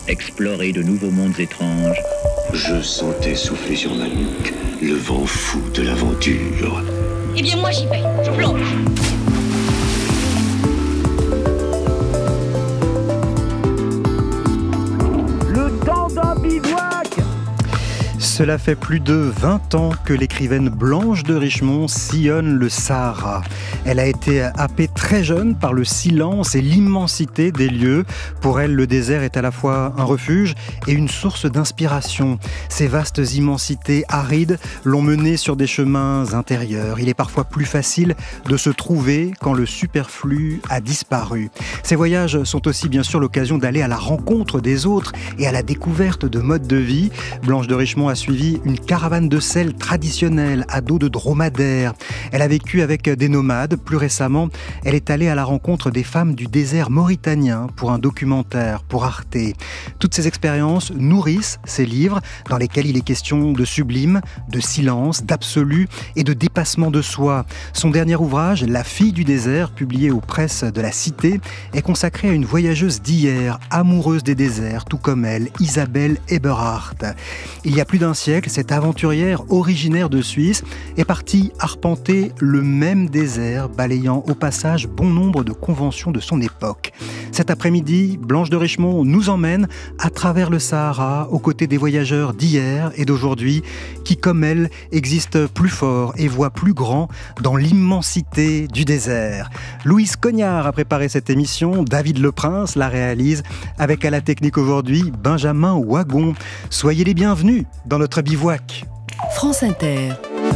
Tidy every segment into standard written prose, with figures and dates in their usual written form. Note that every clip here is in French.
explorer de nouveaux mondes étranges. Je sentais souffler sur ma nuque le vent fou de l'aventure. Eh bien moi j'y vais, je plonge. Le temps d'un bivouac. Cela fait plus de 20 ans que l'écrivaine Blanche de Richemont sillonne le Sahara. Elle a été happée très jeune par le silence et l'immensité des lieux. Pour elle, le désert est à la fois un refuge et une source d'inspiration. Ces vastes immensités arides l'ont menée sur des chemins intérieurs. Il est parfois plus facile de se trouver quand le superflu a disparu. Ces voyages sont aussi bien sûr l'occasion d'aller à la rencontre des autres et à la découverte de modes de vie. Blanche de Richemont a suivi une caravane de sel traditionnelle à dos de dromadaire. Elle a vécu avec des nomades. Plus récemment, elle est allée à la rencontre des femmes du désert mauritanien pour un documentaire, pour Arte. Toutes ces expériences nourrissent ces livres dans lesquels il est question de sublime, de silence, d'absolu et de dépassement de soi. Son dernier ouvrage, La fille du désert, publié aux presses de la Cité, est consacré à une voyageuse d'hier, amoureuse des déserts, tout comme elle, Isabelle Eberhardt. Il y a plus d'un siècle, cette aventurière originaire de Suisse est partie arpenter le même désert, balayant au passage bon nombre de conventions de son époque. Cet après-midi, Blanche de Richemont nous emmène à travers le Sahara, aux côtés des voyageurs d'hier et d'aujourd'hui, qui, comme elle, existent plus fort et voient plus grand dans l'immensité du désert. Louise Cognard a préparé cette émission, David Leprince la réalise, avec à la technique aujourd'hui Benjamin Wagon. Soyez les bienvenus dans notre bivouac. France Inter.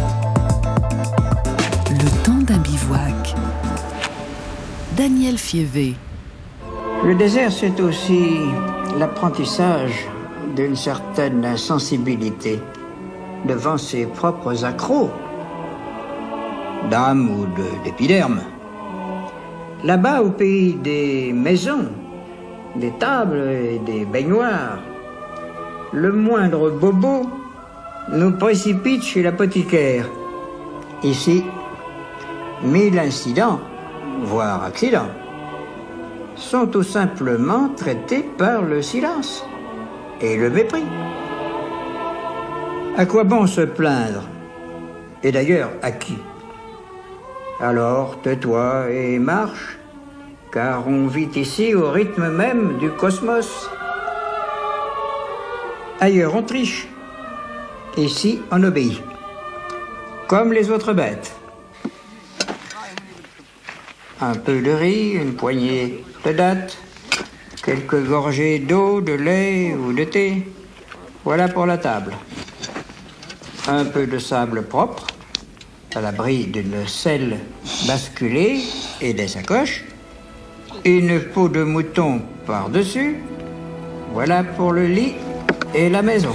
Le temps d'un bivouac. Daniel Fievé. Le désert, c'est aussi l'apprentissage d'une certaine sensibilité devant ses propres accros, d'âme ou d'épiderme. Là-bas, au pays des maisons, des tables et des baignoires, le moindre bobo nous précipite chez l'apothicaire. Ici, 1000 incidents, voire accidents, sont tout simplement traités par le silence et le mépris. À quoi bon se plaindre? Et d'ailleurs, à qui? Alors, tais-toi et marche, car on vit ici au rythme même du cosmos. Ailleurs, on triche. Ici, on obéit. Comme les autres bêtes. Un peu de riz, une poignée de dattes, quelques gorgées d'eau, de lait ou de thé. Voilà pour la table. Un peu de sable propre, à l'abri d'une selle basculée et des sacoches. Une peau de mouton par-dessus. Voilà pour le lit et la maison.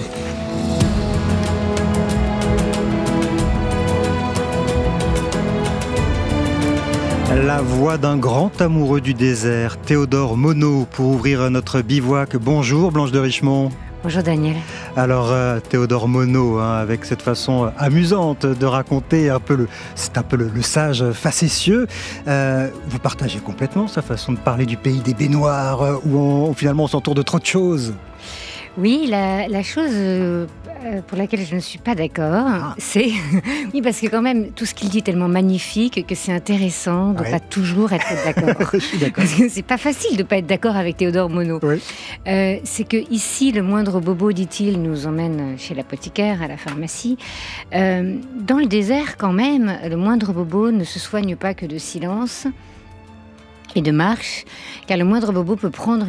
La voix d'un grand amoureux du désert, Théodore Monod, pour ouvrir notre bivouac. Bonjour Blanche de Richemont. Bonjour Daniel. Alors Théodore Monod, avec cette façon amusante de raconter c'est un peu le sage facétieux. Vous partagez complètement sa façon de parler du pays des baignoires, où finalement on s'entoure de trop de choses. Oui, la chose pour laquelle je ne suis pas d'accord, c'est... Oui, parce que quand même, tout ce qu'il dit est tellement magnifique que c'est intéressant de ne pas toujours être d'accord. Je suis d'accord. Parce que c'est pas facile de ne pas être d'accord avec Théodore Monod. Oui. C'est que ici, le moindre bobo, dit-il, nous emmène chez l'apothicaire, à la pharmacie. Dans le désert, quand même, le moindre bobo ne se soigne pas que de silence et de marche, car le moindre bobo peut prendre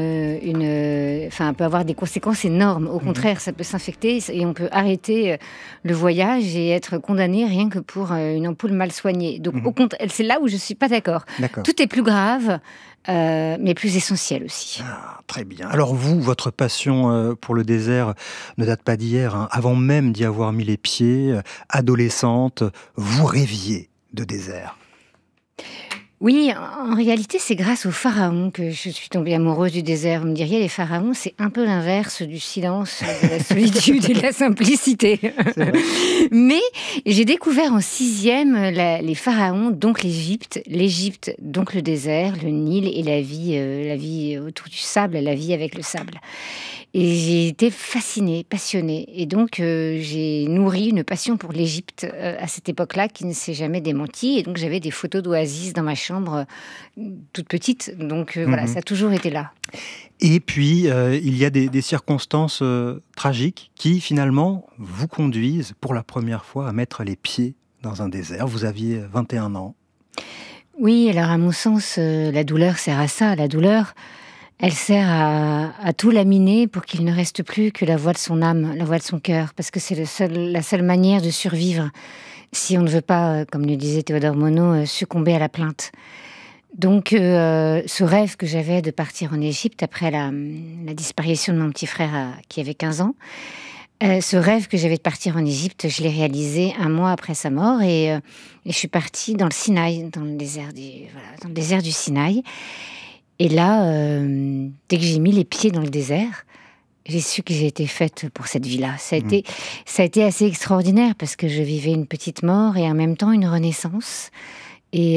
peut avoir des conséquences énormes. Au contraire, ça peut s'infecter et on peut arrêter le voyage et être condamné rien que pour une ampoule mal soignée. Donc, au contraire, c'est là où je suis pas d'accord. Tout est plus grave, mais plus essentiel aussi. Ah, très bien. Alors vous, votre passion pour le désert ne date pas d'hier. Hein. Avant même d'y avoir mis les pieds, adolescente, vous rêviez de désert. Oui, en réalité, c'est grâce aux pharaons que je suis tombée amoureuse du désert. Vous me diriez, les pharaons, c'est un peu l'inverse du silence, de la solitude et de la simplicité. Mais j'ai découvert en 6e les pharaons, donc l'Égypte, donc le désert, le Nil et la vie autour du sable, la vie avec le sable. Et j'ai été fascinée, passionnée. Et donc, j'ai nourri une passion pour l'Égypte à cette époque-là qui ne s'est jamais démentie. Et donc, j'avais des photos d'oasis dans ma chambre, toute petite. Donc, voilà, ça a toujours été là. Et puis, il y a des circonstances tragiques qui, finalement, vous conduisent pour la première fois à mettre les pieds dans un désert. Vous aviez 21 ans. Oui, alors à mon sens, la douleur sert à ça. La douleur, elle sert à tout laminer pour qu'il ne reste plus que la voix de son âme, la voix de son cœur, parce que c'est la seule manière de survivre si on ne veut pas, comme le disait Théodore Monod, succomber à la plainte. Donc ce rêve que j'avais de partir en Égypte après la disparition de mon petit frère qui avait 15 ans, ce rêve que j'avais de partir en Égypte, je l'ai réalisé 1 mois après sa mort et je suis partie dans le Sinaï, dans le désert du Sinaï. Et là, dès que j'ai mis les pieds dans le désert, j'ai su que j'ai été faite pour cette vie-là. Ça a été assez extraordinaire parce que je vivais une petite mort et en même temps une renaissance. Et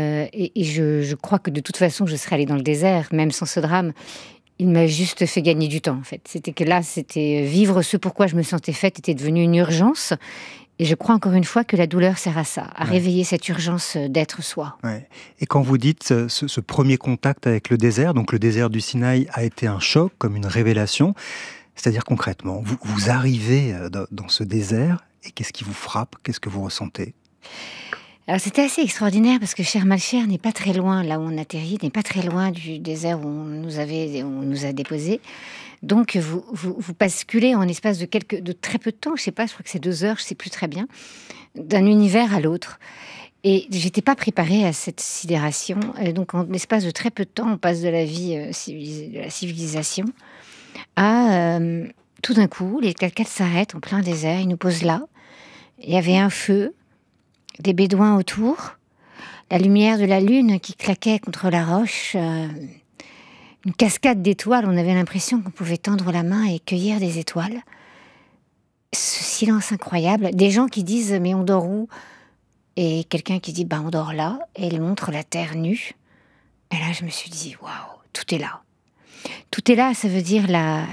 je crois que de toute façon, je serais allée dans le désert, même sans ce drame. Il m'a juste fait gagner du temps, en fait. C'était vivre ce pourquoi je me sentais faite était devenu une urgence. Et je crois encore une fois que la douleur sert à ça, à réveiller cette urgence d'être soi. Ouais. Et quand vous dites ce premier contact avec le désert, donc le désert du Sinaï a été un choc, comme une révélation, c'est-à-dire concrètement, vous arrivez dans ce désert et qu'est-ce qui vous frappe? Qu'est-ce que vous ressentez? Alors c'était assez extraordinaire parce que Cher Malcher n'est pas très loin, là où on atterrit, n'est pas très loin du désert où on nous a déposés. Donc vous basculez en espace de très peu de temps, je sais pas, je crois que c'est 2 heures, je sais plus très bien, d'un univers à l'autre. Et j'étais pas préparée à cette sidération. Et donc en l'espace de très peu de temps, on passe de la vie de la civilisation à tout d'un coup, les 4x4 s'arrêtent en plein désert, ils nous posent là. Il y avait un feu, des bédouins autour, la lumière de la lune qui claquait contre la roche, une cascade d'étoiles. On avait l'impression qu'on pouvait tendre la main et cueillir des étoiles. Ce silence incroyable, des gens qui disent « mais on dort où ?» Et quelqu'un qui dit « bah on dort là » et il montre la terre nue. Et là je me suis dit « waouh, tout est là ». Tout est là, ça veut dire la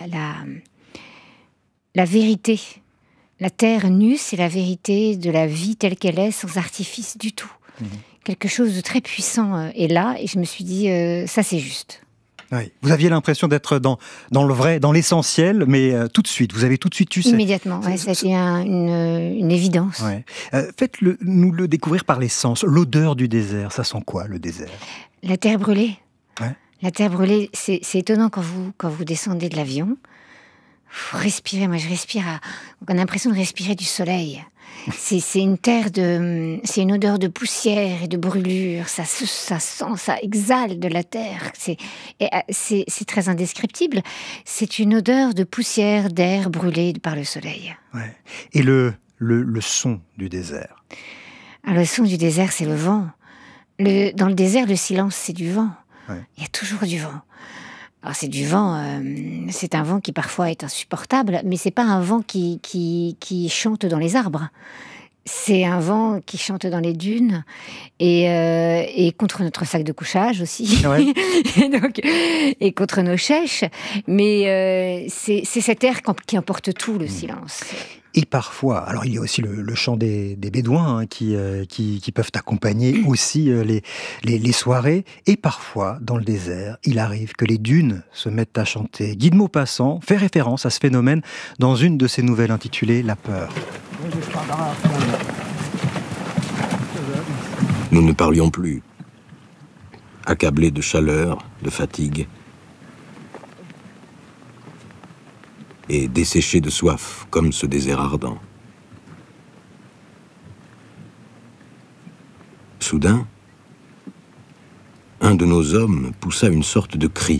vérité. La terre nue, c'est la vérité de la vie telle qu'elle est, sans artifice du tout. Quelque chose de très puissant est là, et je me suis dit, ça c'est juste. Oui. Vous aviez l'impression d'être dans le vrai, dans l'essentiel, mais tout de suite, vous avez tout de suite eu... Immédiatement, ça a été une évidence. Ouais. Faites-nous le découvrir par les sens. L'odeur du désert, ça sent quoi, le désert? La terre brûlée. Ouais. La terre brûlée, c'est étonnant quand vous descendez de l'avion. Faut respirer, moi je respire, on a l'impression de respirer du soleil. C'est une c'est une odeur de poussière et de brûlure, ça sent, ça exhale de la terre. C'est très indescriptible. C'est une odeur de poussière, d'air brûlé par le soleil. Ouais. Et le son du désert? Alors, le son du désert, c'est le vent. Dans le désert, le silence, c'est du vent. Ouais. Il y a toujours du vent. Alors c'est du vent, c'est un vent qui parfois est insupportable, mais c'est pas un vent qui chante dans les arbres. C'est un vent qui chante dans les dunes et contre notre sac de couchage aussi, ouais. et contre nos chèches. Mais c'est cet air qui emporte tout, le silence. Et parfois, alors il y a aussi le chant des bédouins hein, qui peuvent accompagner aussi les soirées. Et parfois, dans le désert, il arrive que les dunes se mettent à chanter. Guy de Maupassant fait référence à ce phénomène dans une de ses nouvelles intitulée « La peur ». Nous ne parlions plus, accablés de chaleur, de fatigue, et desséchés de soif, comme ce désert ardent. Soudain, un de nos hommes poussa une sorte de cri.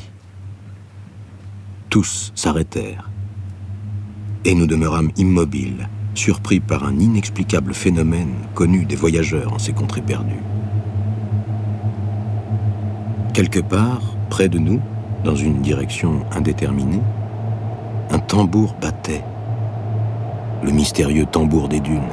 Tous s'arrêtèrent, et nous demeurâmes immobiles, surpris par un inexplicable phénomène connu des voyageurs en ces contrées perdues. Quelque part, près de nous, dans une direction indéterminée, un tambour battait. Le mystérieux tambour des dunes.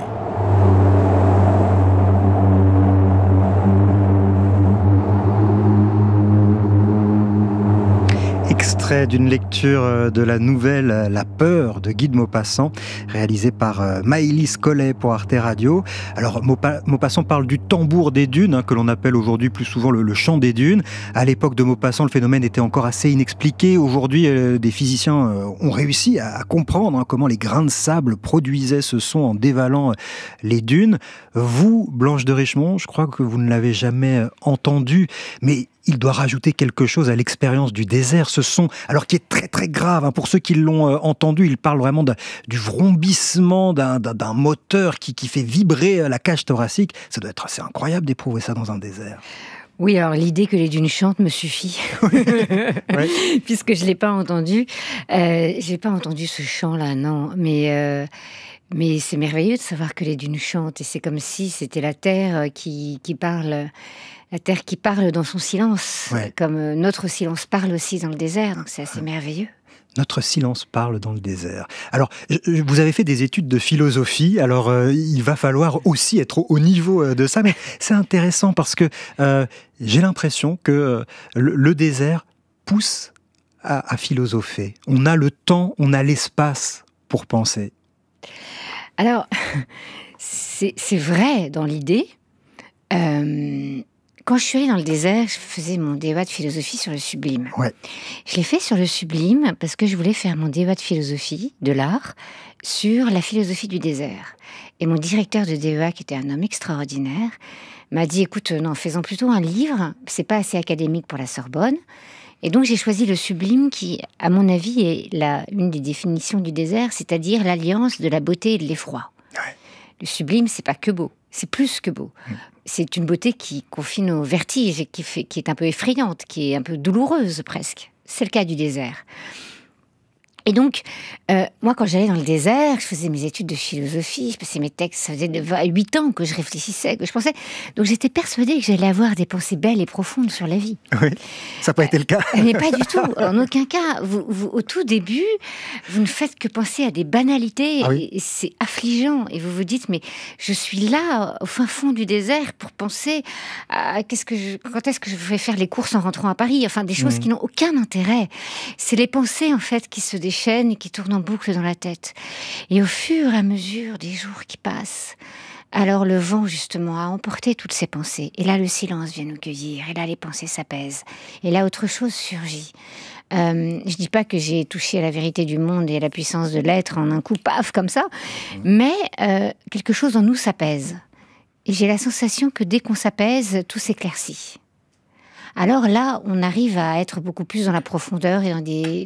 Extrait d'une lecture de la nouvelle La Peur de Guy de Maupassant, réalisée par Maëlys Collet pour Arte Radio. Alors Maupassant parle du tambour des dunes, que l'on appelle aujourd'hui plus souvent le chant des dunes. À l'époque de Maupassant, le phénomène était encore assez inexpliqué. Aujourd'hui, des physiciens ont réussi à comprendre comment les grains de sable produisaient ce son en dévalant les dunes. Vous, Blanche de Richemont, je crois que vous ne l'avez jamais entendu, mais il doit rajouter quelque chose à l'expérience du désert, ce son, alors qui est très très grave. Pour ceux qui l'ont entendu, il parle vraiment du vrombissement d'un moteur qui fait vibrer la cage thoracique. Ça doit être assez incroyable d'éprouver ça dans un désert. Oui, alors l'idée que les dunes chantent me suffit, oui. Puisque je ne l'ai pas entendu. Je n'ai pas entendu ce chant-là, non, mais c'est merveilleux de savoir que les dunes chantent, et c'est comme si c'était la terre qui parle. La terre qui parle dans son silence, comme notre silence parle aussi dans le désert, donc c'est assez merveilleux. Notre silence parle dans le désert. Alors, vous avez fait des études de philosophie, alors il va falloir aussi être au niveau de ça, mais c'est intéressant parce que j'ai l'impression que le désert pousse à philosopher. On a le temps, on a l'espace pour penser. Alors, c'est vrai dans l'idée. Quand je suis allée dans le désert, je faisais mon DEA de philosophie sur le sublime. Ouais. Je l'ai fait sur le sublime parce que je voulais faire mon DEA de philosophie, de l'art, sur la philosophie du désert. Et mon directeur de DEA, qui était un homme extraordinaire, m'a dit, écoute, non, faisons plutôt un livre, c'est pas assez académique pour la Sorbonne. Et donc j'ai choisi le sublime qui, à mon avis, est une des définitions du désert, c'est-à-dire l'alliance de la beauté et de l'effroi. Ouais. Le sublime, c'est pas que beau, c'est plus que beau. C'est une beauté qui confine au vertige et qui est un peu effrayante, qui est un peu douloureuse presque. C'est le cas du désert. Et donc, moi, quand j'allais dans le désert, je faisais mes études de philosophie, je passais mes textes, ça faisait 8 ans que je réfléchissais, que je pensais. Donc, j'étais persuadée que j'allais avoir des pensées belles et profondes sur la vie. Oui, ça n'a pas été le cas. Mais pas du tout. En aucun cas. Vous, au tout début, vous ne faites que penser à des banalités, et c'est affligeant. Et vous vous dites, mais je suis là, au fin fond du désert, pour penser à quand est-ce que je vais faire les courses en rentrant à Paris. Enfin, des choses qui n'ont aucun intérêt. C'est les pensées, en fait, qui se déchaînent et qui tournent en boucle dans la tête. Et au fur et à mesure des jours qui passent, alors le vent, justement, a emporté toutes ces pensées. Et là, le silence vient nous cueillir. Et là, les pensées s'apaisent. Et là, autre chose surgit. Je dis pas que j'ai touché à la vérité du monde et à la puissance de l'être en un coup, paf, comme ça. Mais quelque chose en nous s'apaise. Et j'ai la sensation que dès qu'on s'apaise, tout s'éclaircit. Alors là, on arrive à être beaucoup plus dans la profondeur et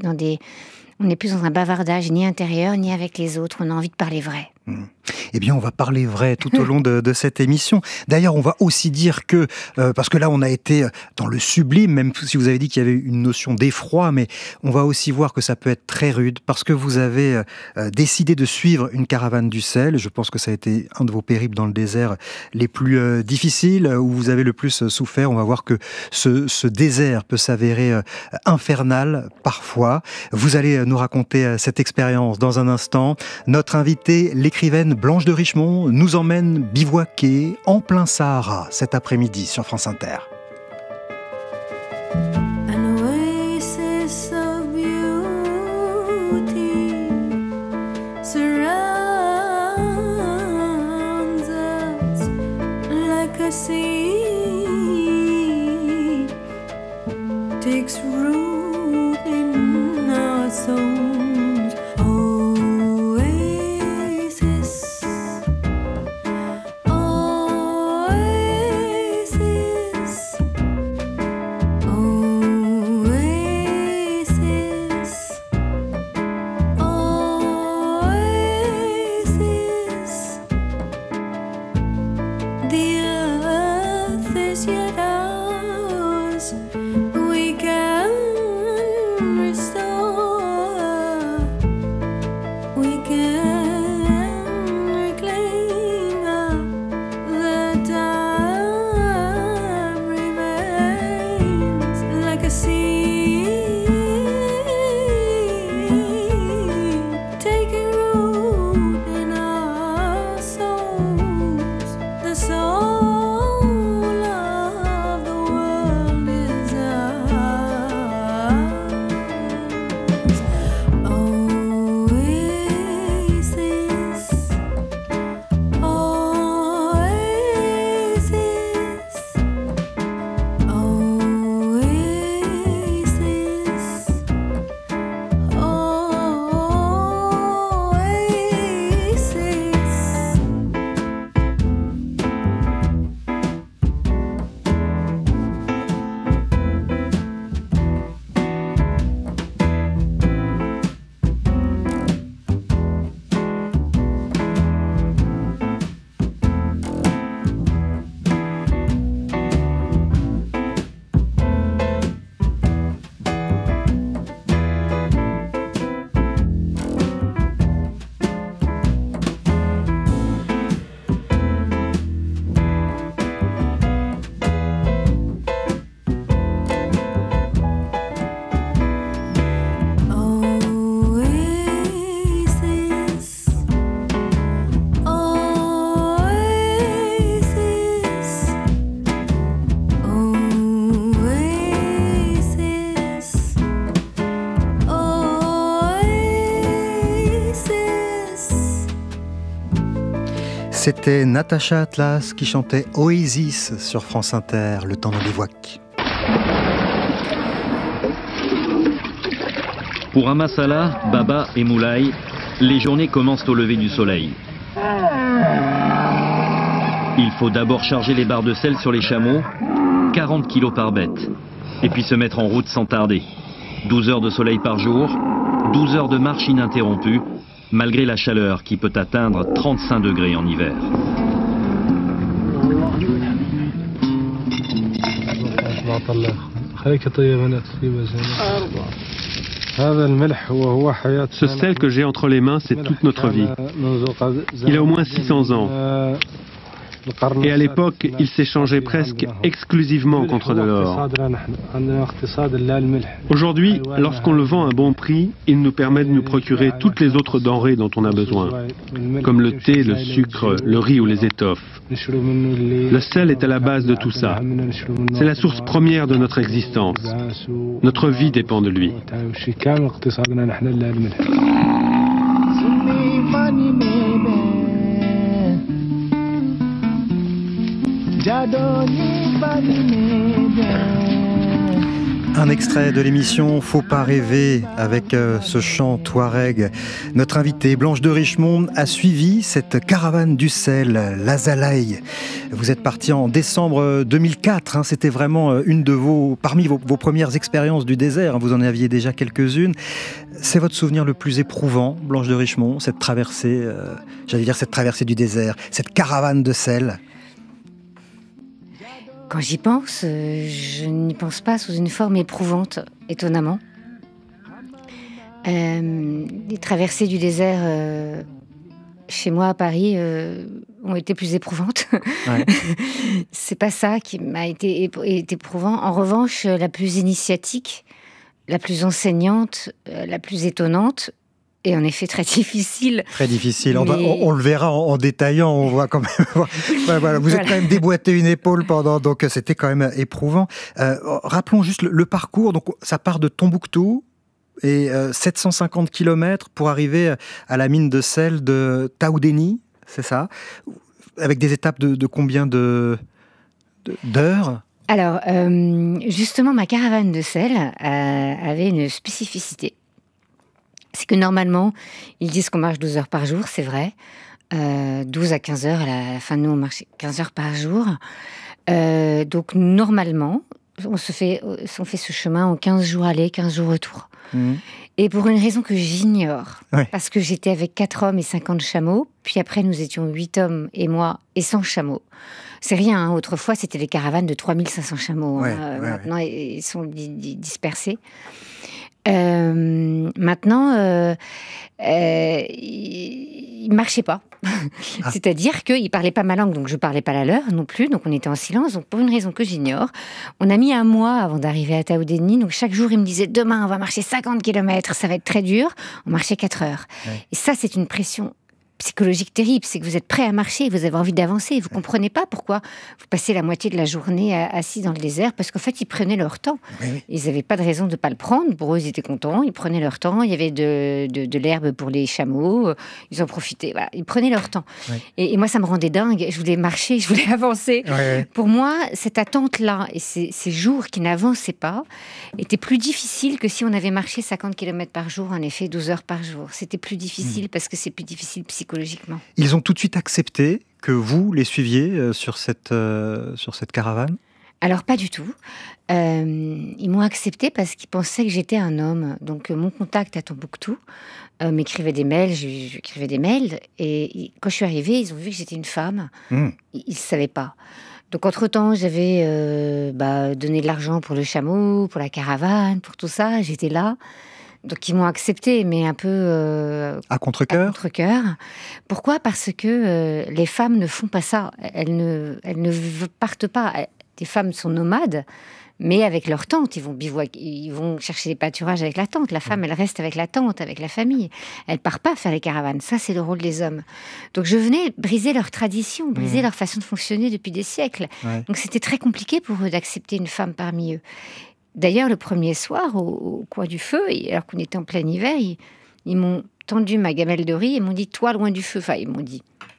on n'est plus dans un bavardage ni intérieur ni avec les autres. On a envie de parler vrai. Eh bien, on va parler vrai tout au long de cette émission. D'ailleurs, on va aussi dire que, parce que là, on a été dans le sublime, même si vous avez dit qu'il y avait une notion d'effroi, mais on va aussi voir que ça peut être très rude, parce que vous avez décidé de suivre une caravane du sel. Je pense que ça a été un de vos périples dans le désert les plus difficiles, où vous avez le plus souffert. On va voir que ce désert peut s'avérer infernal parfois. Vous allez nous raconter cette expérience dans un instant. Notre invitée, l'écrivaine Blanche de Richemont, nous emmène bivouaquer en plein Sahara cet après-midi sur France Inter. An oasis of beauty surrounds us like a sea, takes root in our souls. C'était Natacha Atlas qui chantait Oasis sur France Inter, le temps d'un bivouac. Pour Amassala, Baba et Moulay, les journées commencent au lever du soleil. Il faut d'abord charger les barres de sel sur les chameaux, 40 kilos par bête, et puis se mettre en route sans tarder. 12 heures de soleil par jour, 12 heures de marche ininterrompue, malgré la chaleur qui peut atteindre 35 degrés en hiver. Ce sel que j'ai entre les mains, c'est toute notre vie. Il a au moins 600 ans. Et à l'époque, il s'échangeait presque exclusivement contre de l'or. Aujourd'hui, lorsqu'on le vend à bon prix, il nous permet de nous procurer toutes les autres denrées dont on a besoin, comme le thé, le sucre, le riz ou les étoffes. Le sel est à la base de tout ça. C'est la source première de notre existence. Notre vie dépend de lui. Un extrait de l'émission Faut pas rêver avec ce chant touareg. Notre invitée Blanche de Richemond a suivi cette caravane du sel, l'Azalaï. Vous êtes partie en décembre 2004, c'était vraiment parmi vos premières expériences du désert, vous en aviez déjà quelques-unes. C'est votre souvenir le plus éprouvant, Blanche de Richemond, cette traversée, cette traversée du désert, cette caravane de sel? Quand j'y pense, je n'y pense pas sous une forme éprouvante, étonnamment. Les traversées du désert chez moi à Paris ont été plus éprouvantes. Ouais. C'est pas ça qui m'a été éprouvant. En revanche, la plus initiatique, la plus enseignante, la plus étonnante, et en effet très difficile. Très difficile. On le verra en détaillant. On voit quand même. Voilà, vous êtes quand même déboîté une épaule pendant. Donc c'était quand même éprouvant. Rappelons juste le parcours. Donc ça part de Tombouctou et 750 km pour arriver à la mine de sel de Taoudéni. C'est ça. Avec des étapes de combien d'heures? Alors justement, ma caravane de sel avait une spécificité. C'est que normalement, ils disent qu'on marche 12 heures par jour, c'est vrai. 12 à 15 heures, à la fin de nous, on marchait 15 heures par jour. Donc normalement, on fait ce chemin en 15 jours aller, 15 jours retour. Mmh. Et pour une raison que j'ignore, parce que j'étais avec 4 hommes et 50 chameaux, puis après nous étions 8 hommes et moi et 100 chameaux. C'est rien, hein. Autrefois c'était des caravanes de 3500 chameaux. Maintenant, ils sont dispersés. Maintenant, il marchait pas. C'est-à-dire qu'il parlait pas ma langue, donc je parlais pas la leur non plus, donc on était en silence. Donc pour une raison que j'ignore, on a mis 1 mois avant d'arriver à Taoudéni. Donc chaque jour, il me disait demain, on va marcher 50 km, ça va être très dur. On marchait 4 heures. Ouais. Et ça, c'est une pression psychologique terrible, c'est que vous êtes prêt à marcher, vous avez envie d'avancer, vous comprenez pas pourquoi vous passez la moitié de la journée assis dans le désert, parce qu'en fait ils prenaient leur temps. Oui. Ils n'avaient pas de raison de pas le prendre. Pour eux, ils étaient contents, ils prenaient leur temps. Il y avait de l'herbe pour les chameaux, ils en profitaient. Voilà, ils prenaient leur temps. Oui. Et moi, ça me rendait dingue. Je voulais marcher, je voulais avancer. Oui. Pour moi, cette attente-là et ces jours qui n'avançaient pas étaient plus difficiles que si on avait marché 50 km par jour, en effet, 12 heures par jour. C'était plus difficile parce que c'est plus difficile psychologiquement. Ils ont tout de suite accepté que vous les suiviez sur cette caravane? Alors pas du tout. Ils m'ont accepté parce qu'ils pensaient que j'étais un homme. Donc mon contact à Tombouctou m'écrivait des mails, j'écrivais des mails. Et quand je suis arrivée, ils ont vu que j'étais une femme. Ils ne savaient pas. Donc entre-temps, j'avais donné de l'argent pour le chameau, pour la caravane, pour tout ça. J'étais là. Donc ils m'ont accepté, mais un peu à contre-cœur. Pourquoi ? Parce que les femmes ne font pas ça. Elles ne partent pas. Les femmes sont nomades, mais avec leur tante. Ils vont chercher des pâturages avec la tante. La femme, elle reste avec la tante, avec la famille. Elle part pas faire les caravanes. Ça, c'est le rôle des hommes. Donc je venais briser leur tradition, briser leur façon de fonctionner depuis des siècles. Ouais. Donc c'était très compliqué pour eux d'accepter une femme parmi eux. D'ailleurs, le premier soir, au coin du feu, alors qu'on était en plein hiver, ils m'ont tendu ma gamelle de riz et m'ont dit « Toi, loin du feu ». Enfin, ils m'ont dit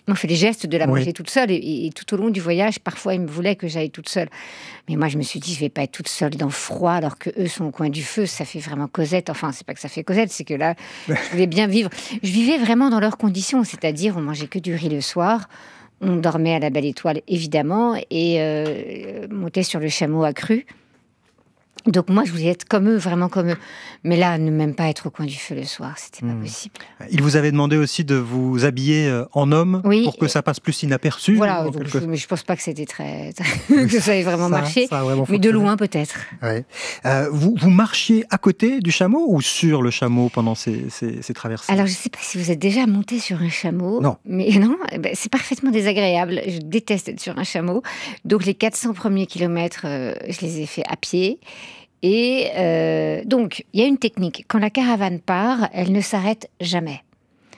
on fait les gestes de la manger toute seule, et tout au long du voyage, parfois, ils me voulaient que j'aille toute seule. Mais moi, je me suis dit, je vais pas être toute seule dans le froid, alors que eux sont au coin du feu, ça fait vraiment Cosette. Enfin, c'est pas que ça fait Cosette, c'est que là, je voulais bien vivre. Je vivais vraiment dans leurs conditions, c'est-à-dire, on mangeait que du riz le soir, on dormait à la Belle Étoile, évidemment, et montait sur le chameau accru. Donc moi, je voulais être comme eux, vraiment comme eux. Mais là, ne même pas être au coin du feu le soir, c'était pas possible. Il vous avait demandé aussi de vous habiller en homme pour que ça passe plus inaperçu. Voilà, mais je pense pas que c'était que ça ait vraiment marché, mais de loin peut-être. Ouais. Vous marchiez à côté du chameau ou sur le chameau pendant ces traversées? Alors, je sais pas si vous êtes déjà monté sur un chameau. Non. Mais non, c'est parfaitement désagréable. Je déteste être sur un chameau. Donc, les 400 premiers kilomètres, je les ai faits à pied. Et donc, il y a une technique. Quand la caravane part, elle ne s'arrête jamais. Pourquoi ?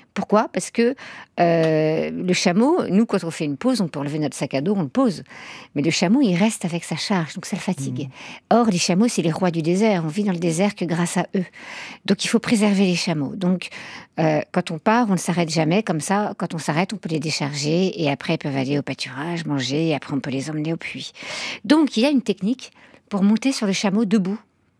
Parce que le chameau, nous, quand on fait une pause, on peut enlever notre sac à dos, on le pose. Mais le chameau, il reste avec sa charge, donc ça le fatigue. Or, les chameaux, c'est les rois du désert. On vit dans le désert que grâce à eux. Donc, il faut préserver les chameaux. Donc, quand on part, on ne s'arrête jamais. Comme ça, quand on s'arrête, on peut les décharger. Et après, ils peuvent aller au pâturage, manger. Et après, on peut les emmener au puits. Donc, il y a une technique pour monter sur le chameau debout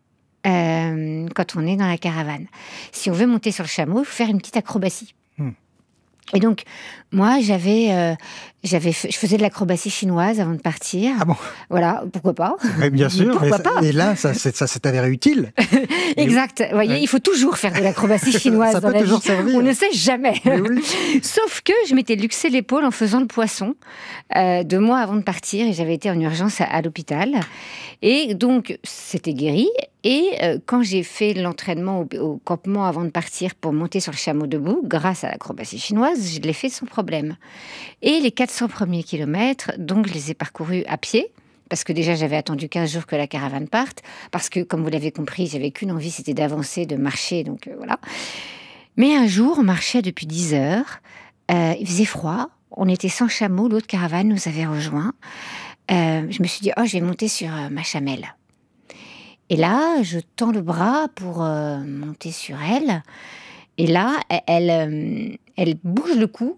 quand on est dans la caravane. Si on veut monter sur le chameau, il faut faire une petite acrobatie. Et donc, moi, je faisais de l'acrobatie chinoise avant de partir. Ah bon ? Voilà, pourquoi pas ? Mais bien sûr, pourquoi pas ? Et là, ça s'est avéré utile. Exact. Vous voyez, il faut toujours faire de l'acrobatie chinoise dans la vie. Ça peut toujours servir. On ne sait jamais. Sauf que je m'étais luxé l'épaule en faisant le poisson 2 mois avant de partir, et j'avais été en urgence à l'hôpital. Et donc, c'était guéri. Et quand j'ai fait l'entraînement au campement avant de partir pour monter sur le chameau debout, grâce à l'acrobatie chinoise, je l'ai fait sans problème. Et les 400 premiers kilomètres, donc je les ai parcourus à pied, parce que déjà j'avais attendu 15 jours que la caravane parte, parce que, comme vous l'avez compris, j'avais qu'une envie, c'était d'avancer, de marcher, donc voilà. Mais un jour, on marchait depuis 10 heures, il faisait froid, on était sans chameau, l'autre caravane nous avait rejoints. Je me suis dit, je vais monter sur ma chamelle. Et là, je tends le bras pour monter sur elle. Et là, elle bouge le cou.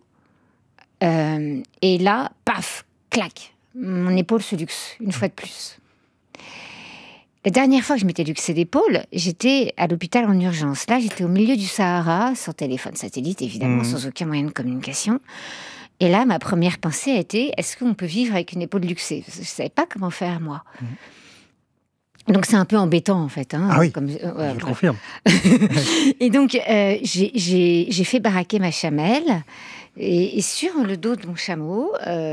Et là, paf, clac, mon épaule se luxe, une fois de plus. La dernière fois que je m'étais luxé l'épaule, j'étais à l'hôpital en urgence. Là, j'étais au milieu du Sahara, sans téléphone satellite, évidemment, sans aucun moyen de communication. Et là, ma première pensée a été, est-ce qu'on peut vivre avec une épaule luxée ? Je ne savais pas comment faire, moi. Donc c'est un peu embêtant en fait. Ah oui, je le confirme. Et donc j'ai fait baraquer ma chamelle, et sur le dos de mon chameau,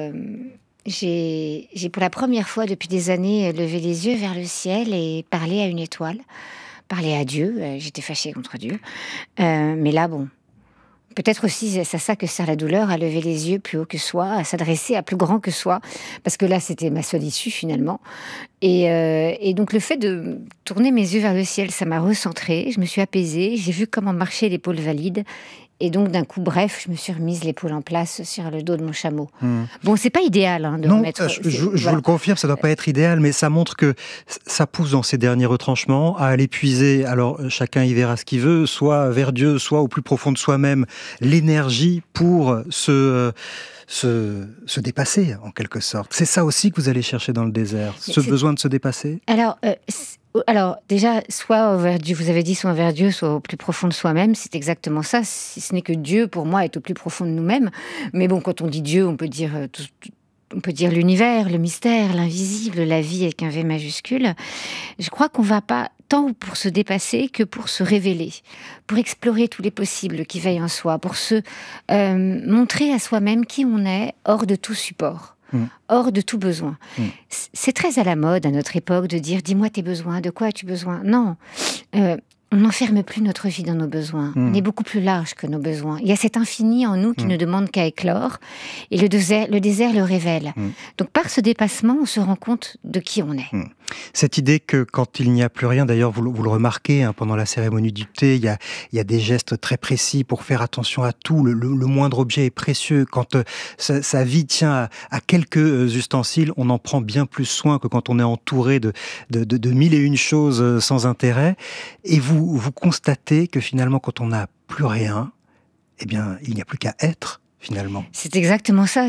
j'ai pour la première fois depuis des années levé les yeux vers le ciel et parlé à une étoile, parlé à Dieu. J'étais fâchée contre Dieu, mais là bon. Peut-être aussi, c'est à ça que sert la douleur, à lever les yeux plus haut que soi, à s'adresser à plus grand que soi, parce que là, c'était ma seule issue, finalement. Et donc, le fait de tourner mes yeux vers le ciel, ça m'a recentrée, je me suis apaisée, j'ai vu comment marchait l'épaule valide, et donc, d'un coup, bref, je me suis remise l'épaule en place sur le dos de mon chameau. Bon, c'est pas idéal de remettre... je vous le confirme, ça doit pas être idéal, mais ça montre que ça pousse dans ces derniers retranchements à aller puiser, alors chacun y verra ce qu'il veut, soit vers Dieu, soit au plus profond de soi-même, l'énergie pour se dépasser, en quelque sorte. C'est ça aussi que vous allez chercher dans le désert, ce besoin de se dépasser ? Alors, déjà, soit vers Dieu, vous avez dit soit vers Dieu, soit au plus profond de soi-même, c'est exactement ça. Si ce n'est que Dieu, pour moi, est au plus profond de nous-mêmes. Mais bon, quand on dit Dieu, on peut dire l'univers, le mystère, l'invisible, la vie avec un V majuscule. Je crois qu'on va pas tant pour se dépasser que pour se révéler, pour explorer tous les possibles qui veillent en soi, pour se montrer à soi-même qui on est, hors de tout support. Hors de tout besoin. C'est très à la mode à notre époque de dire « dis-moi tes besoins, de quoi as-tu besoin ?» Non, on n'enferme plus notre vie dans nos besoins. On est beaucoup plus large que nos besoins. Il y a cet infini en nous qui ne demande qu'à éclore, et le désert le révèle. Donc par ce dépassement, on se rend compte de qui on est. Cette idée que quand il n'y a plus rien, d'ailleurs vous le remarquez pendant la cérémonie du thé, il y a des gestes très précis pour faire attention à tout, le moindre objet est précieux. Quand sa vie tient à quelques ustensiles, on en prend bien plus soin que quand on est entouré de 1001 choses sans intérêt. Et vous constatez que finalement quand on n'a plus rien, eh bien il n'y a plus qu'à être. finalement. C'est exactement ça.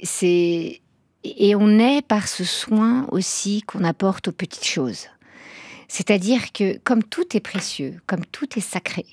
Et on est par ce soin aussi qu'on apporte aux petites choses. C'est-à-dire que comme tout est précieux, comme tout est sacré,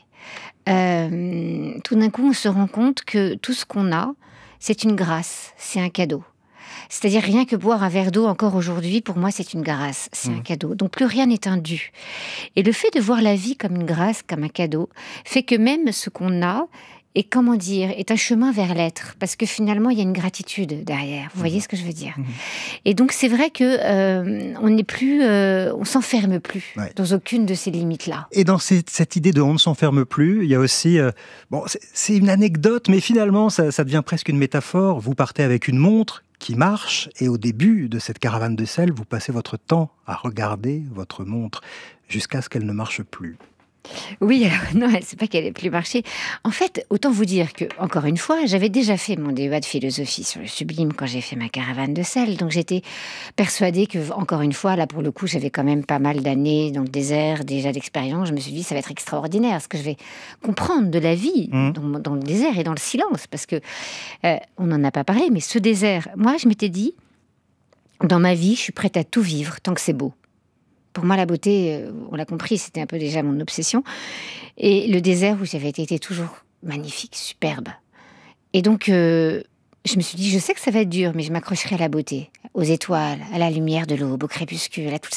tout d'un coup on se rend compte que tout ce qu'on a, c'est une grâce, c'est un cadeau. C'est-à-dire rien que boire un verre d'eau encore aujourd'hui, pour moi c'est une grâce, c'est un cadeau. Donc plus rien n'est un dû. Et le fait de voir la vie comme une grâce, comme un cadeau, fait que même ce qu'on a est un chemin vers l'être, parce que finalement il y a une gratitude derrière. Vous voyez ce que je veux dire ? Et donc c'est vrai que on n'est plus, on s'enferme plus dans aucune de ces limites-là. Et dans cette idée de on ne s'enferme plus, il y a aussi, c'est une anecdote, mais finalement ça devient presque une métaphore. Vous partez avec une montre qui marche, et au début de cette caravane de sel, vous passez votre temps à regarder votre montre jusqu'à ce qu'elle ne marche plus. Oui, alors non, c'est pas qu'elle ait plus marché. En fait, autant vous dire que, encore une fois, j'avais déjà fait mon DEA de philosophie sur le sublime quand j'ai fait ma caravane de sel. Donc j'étais persuadée que, encore une fois, là pour le coup, j'avais quand même pas mal d'années dans le désert, déjà d'expérience. Je me suis dit, ça va être extraordinaire, ce que je vais comprendre de la vie dans le désert et dans le silence. Parce que, on n'en a pas parlé, mais ce désert, moi je m'étais dit, dans ma vie, je suis prête à tout vivre tant que c'est beau. Pour moi, la beauté, on l'a compris, c'était un peu déjà mon obsession. Et le désert où j'avais été toujours magnifique, superbe. Et donc, je me suis dit, je sais que ça va être dur, mais je m'accrocherai à la beauté, aux étoiles, à la lumière de l'aube, au crépuscule, à toutes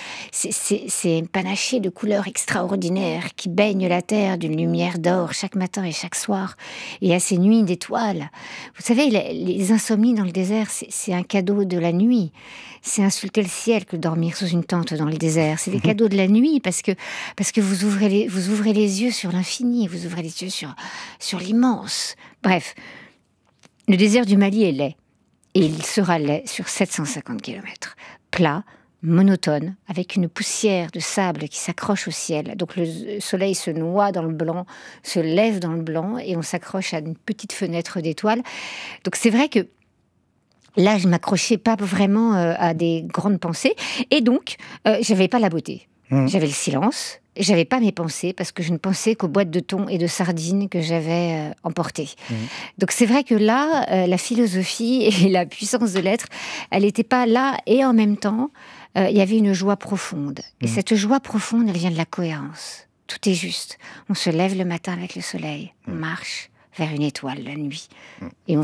ces panachés de couleurs extraordinaires qui baignent la terre d'une lumière d'or chaque matin et chaque soir, et à ces nuits d'étoiles. Vous savez, les insomnies dans le désert, c'est un cadeau de la nuit. C'est insulter le ciel que dormir sous une tente dans le désert. C'est des cadeaux de la nuit parce que vous ouvrez les yeux sur l'infini, vous ouvrez les yeux sur l'immense. Bref, le désert du Mali est laid. Et il sera laid sur 750 km. Plat, monotone, avec une poussière de sable qui s'accroche au ciel. Donc le soleil se noie dans le blanc, se lève dans le blanc, et on s'accroche à une petite fenêtre d'étoiles. Donc c'est vrai que là, je m'accrochais pas vraiment à des grandes pensées. Et donc, j'avais pas la beauté. J'avais le silence. J'avais pas mes pensées parce que je ne pensais qu'aux boîtes de thon et de sardines que j'avais emportées. Donc c'est vrai que là, la philosophie et la puissance de l'être, elle n'était pas là, et en même temps, il y avait une joie profonde. Et cette joie profonde, elle vient de la cohérence. Tout est juste. On se lève le matin avec le soleil, on marche vers une étoile la nuit, et on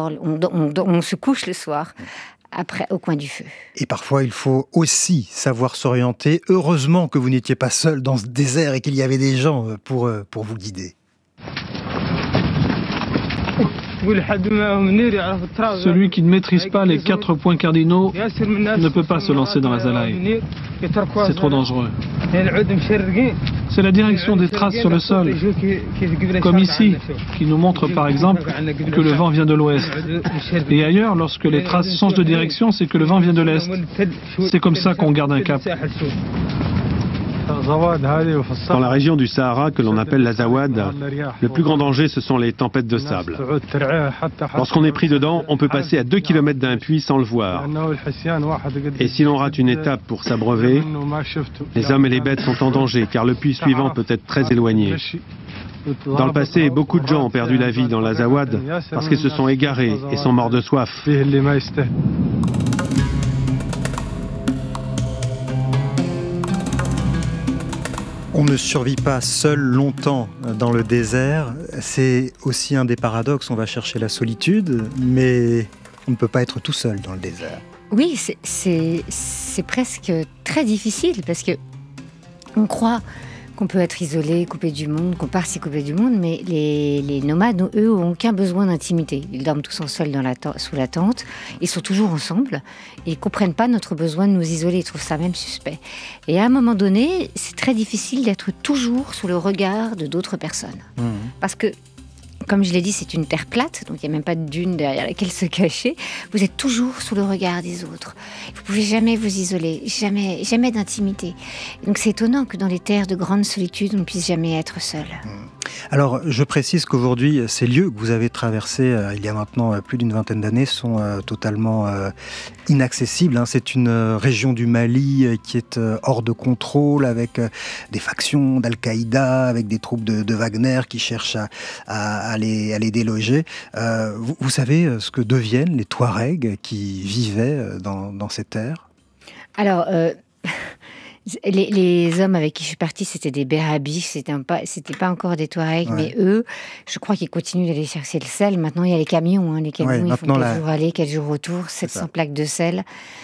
se couche le soir. Après, au coin du feu. Et parfois, il faut aussi savoir s'orienter. Heureusement que vous n'étiez pas seul dans ce désert et qu'il y avait des gens pour vous guider. Celui qui ne maîtrise pas les 4 points cardinaux ne peut pas se lancer dans la Zalaï. C'est trop dangereux. C'est la direction des traces sur le sol, comme ici, qui nous montre par exemple que le vent vient de l'ouest. Et ailleurs, lorsque les traces changent de direction, c'est que le vent vient de l'est. C'est comme ça qu'on garde un cap. Dans la région du Sahara que l'on appelle l'Azawad, le plus grand danger, ce sont les tempêtes de sable. Lorsqu'on est pris dedans, on peut passer à 2 km d'un puits sans le voir. Et si l'on rate une étape pour s'abreuver, les hommes et les bêtes sont en danger, car le puits suivant peut être très éloigné. Dans le passé, beaucoup de gens ont perdu la vie dans l'Azawad parce qu'ils se sont égarés et sont morts de soif. On ne survit pas seul longtemps dans le désert. C'est aussi un des paradoxes. On va chercher la solitude, mais on ne peut pas être tout seul dans le désert. Oui, c'est presque très difficile parce que on croit qu'on peut être isolé, coupé du monde, qu'on part s'y couper du monde, mais les nomades, eux, n'ont aucun besoin d'intimité. Ils dorment tous ensemble sous la tente, ils sont toujours ensemble, et ils ne comprennent pas notre besoin de nous isoler, ils trouvent ça même suspect. Et à un moment donné, c'est très difficile d'être toujours sous le regard de d'autres personnes. Parce que, comme je l'ai dit, c'est une terre plate, donc il n'y a même pas de dune derrière laquelle se cacher. Vous êtes toujours sous le regard des autres. Vous ne pouvez jamais vous isoler, jamais d'intimité. Donc c'est étonnant que dans les terres de grande solitude, on ne puisse jamais être seul. Alors, je précise qu'aujourd'hui, ces lieux que vous avez traversés il y a maintenant plus d'une vingtaine d'années sont totalement inaccessibles. C'est une région du Mali qui est hors de contrôle, avec des factions d'Al-Qaïda, avec des troupes de Wagner qui cherchent à les déloger. Vous savez ce que deviennent les Touaregs qui vivaient dans ces terres ? Alors... Les hommes avec qui je suis partie, c'était des Berhabis, c'était pas encore des Touaregs, mais eux, je crois qu'ils continuent d'aller chercher le sel. Maintenant, il y a les camions, ils font 4 jours aller, 4 jours retour, 700 plaques de sel.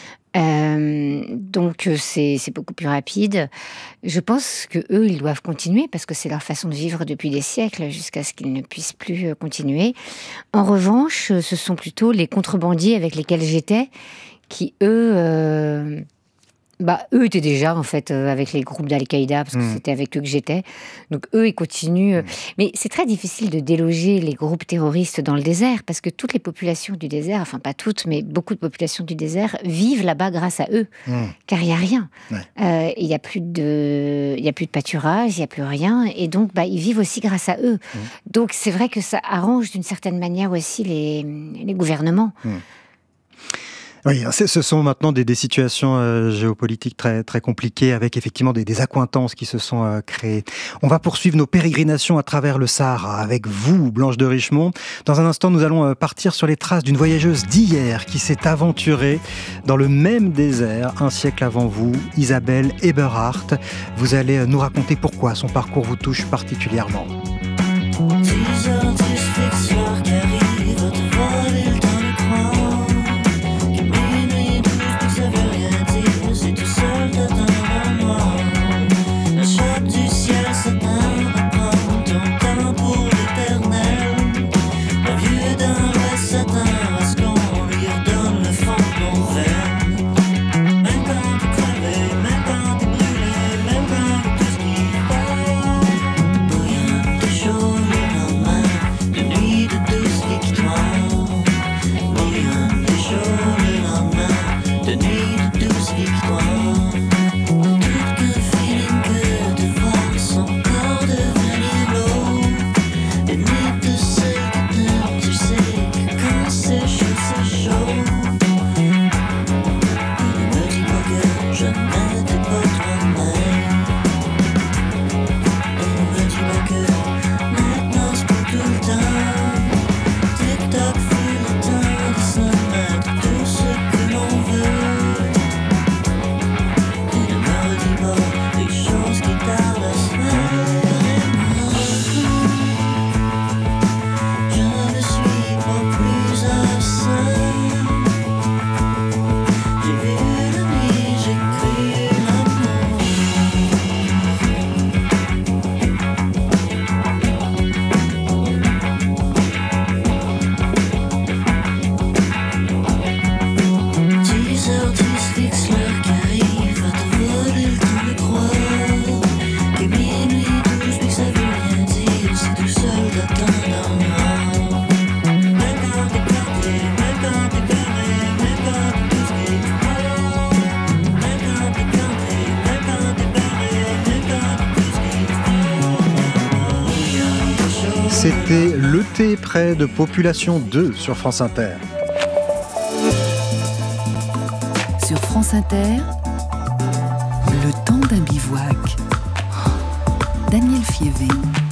Donc c'est beaucoup plus rapide. Je pense que eux, ils doivent continuer parce que c'est leur façon de vivre depuis des siècles, jusqu'à ce qu'ils ne puissent plus continuer. En revanche, ce sont plutôt les contrebandiers avec lesquels j'étais qui, eux étaient déjà en fait avec les groupes d'Al-Qaïda, parce que c'était avec eux que j'étais. Donc eux, ils continuent. Mais c'est très difficile de déloger les groupes terroristes dans le désert, parce que toutes les populations du désert, enfin pas toutes, mais beaucoup de populations du désert vivent là-bas grâce à eux, car il n'y a rien. Il n'y a plus de pâturage, il n'y a plus rien, et donc ils vivent aussi grâce à eux. Donc c'est vrai que ça arrange d'une certaine manière aussi les gouvernements. Oui, ce sont maintenant des situations géopolitiques très, très compliquées, avec effectivement des accointances qui se sont créées. On va poursuivre nos pérégrinations à travers le Sahara avec vous, Blanche de Richemont. Dans un instant, nous allons partir sur les traces d'une voyageuse d'hier qui s'est aventurée dans le même désert un siècle avant vous, Isabelle Eberhardt. Vous allez nous raconter pourquoi son parcours vous touche particulièrement. C'était Le Thé près de Population 2 sur France Inter. Sur France Inter, le temps d'un bivouac. Daniel Fievé.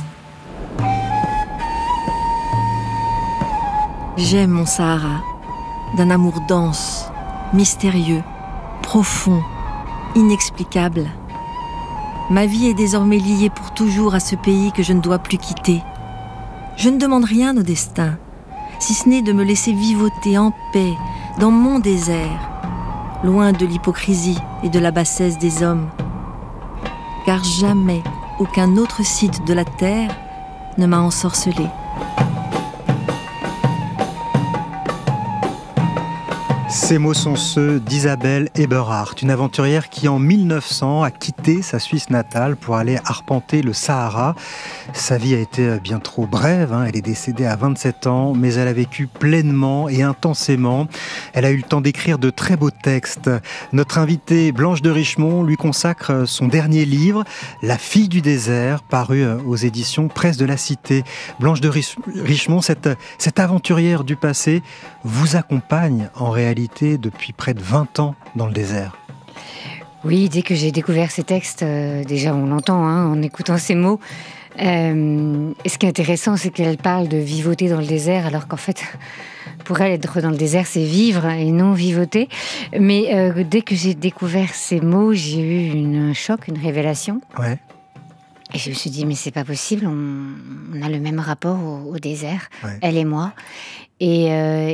J'aime mon Sahara, d'un amour dense, mystérieux, profond, inexplicable. Ma vie est désormais liée pour toujours à ce pays que je ne dois plus quitter. Je ne demande rien au destin, si ce n'est de me laisser vivoter en paix dans mon désert, loin de l'hypocrisie et de la bassesse des hommes. Car jamais aucun autre site de la terre ne m'a ensorcelée. Ces mots sont ceux d'Isabelle Eberhardt, une aventurière qui en 1900 a quitté sa Suisse natale pour aller arpenter le Sahara. Sa vie a été bien trop brève, elle est décédée à 27 ans, mais elle a vécu pleinement et intensément. Elle a eu le temps d'écrire de très beaux textes. Notre invitée Blanche de Richemont lui consacre son dernier livre, La fille du désert, paru aux éditions Presse de la Cité. Blanche de Richemont, cette aventurière du passé, vous accompagne en réalité depuis près de 20 ans dans le désert. Oui, dès que j'ai découvert ces textes, déjà on l'entend en écoutant ces mots. Et ce qui est intéressant, c'est qu'elle parle de vivoter dans le désert, alors qu'en fait, pour elle, être dans le désert, c'est vivre et non vivoter. Mais dès que j'ai découvert ces mots, j'ai eu un choc, une révélation. Ouais. Et je me suis dit, mais c'est pas possible, on a le même rapport au désert, ouais. Elle et moi. Et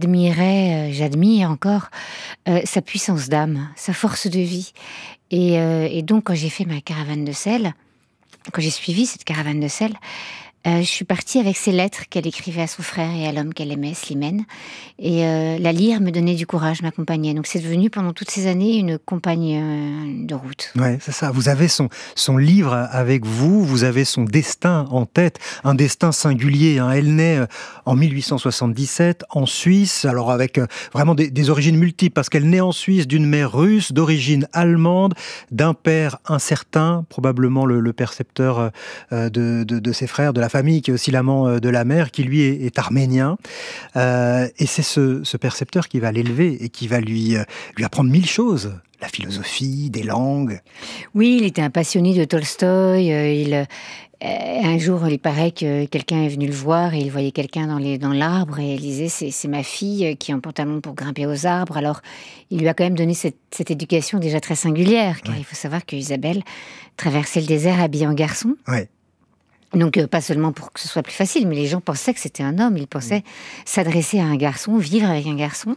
j'admire encore sa puissance d'âme, sa force de vie. Et donc, quand j'ai fait ma caravane de sel, quand j'ai suivi cette caravane de sel, je suis partie avec ces lettres qu'elle écrivait à son frère et à l'homme qu'elle aimait, Slimane. Et la lire me donnait du courage, m'accompagnait. Donc c'est devenu pendant toutes ces années une compagne de route. Ouais, c'est ça. Vous avez son livre avec vous, vous avez son destin en tête, un destin singulier. Elle naît en 1877 en Suisse, alors avec vraiment des origines multiples, parce qu'elle naît en Suisse d'une mère russe, d'origine allemande, d'un père incertain, probablement le percepteur de ses frères, de la famille, qui est aussi l'amant de la mère, qui lui est arménien. Et c'est ce percepteur qui va l'élever et qui va lui apprendre 1000 choses. La philosophie, des langues. Oui, il était un passionné de Tolstoï. Un jour, il paraît que quelqu'un est venu le voir et il voyait quelqu'un dans l'arbre et il disait c'est ma fille qui est en pantalon pour grimper aux arbres. Alors, il lui a quand même donné cette éducation déjà très singulière, car il faut savoir que Isabelle traversait le désert habillée en garçon. Ouais. Donc, pas seulement pour que ce soit plus facile, mais les gens pensaient que c'était un homme. Ils pensaient s'adresser à un garçon, vivre avec un garçon.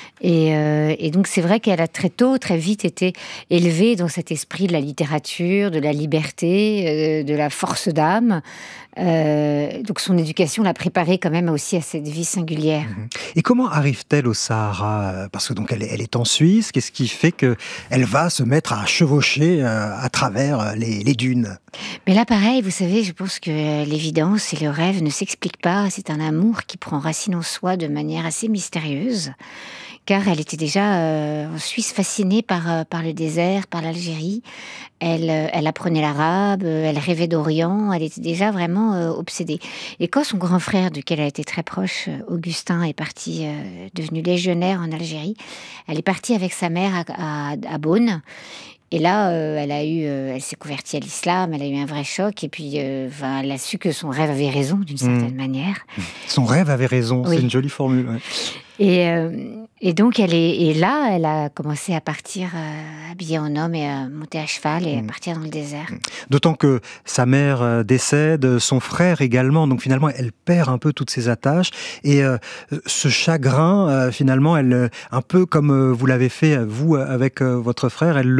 Et donc, c'est vrai qu'elle a très vite été élevée dans cet esprit de la littérature, de la liberté, de la force d'âme. Donc, son éducation l'a préparée quand même aussi à cette vie singulière. Et comment arrive-t-elle au Sahara ? Parce que donc elle est en Suisse. Qu'est-ce qui fait qu'elle va se mettre à chevaucher à travers les dunes ? Mais là, pareil, vous savez, je pense que l'évidence et le rêve ne s'expliquent pas. C'est un amour qui prend racine en soi de manière assez mystérieuse. Car elle était déjà en Suisse fascinée par le désert, par l'Algérie. Elle apprenait l'arabe, elle rêvait d'Orient, elle était déjà vraiment obsédée. Et quand son grand frère, duquel elle était très proche, Augustin, est parti, devenu légionnaire en Algérie, elle est partie avec sa mère à Beaune. Et là, elle s'est convertie à l'islam, elle a eu un vrai choc, et puis elle a su que son rêve avait raison, d'une certaine manière. Son rêve avait raison, oui. C'est une jolie formule. Ouais. Et donc, elle a commencé à partir habillée en homme et à monter à cheval et à partir dans le désert. D'autant que sa mère décède, son frère également, donc finalement, elle perd un peu toutes ses attaches. Et ce chagrin, finalement, elle, un peu comme vous l'avez fait, vous, avec votre frère, elle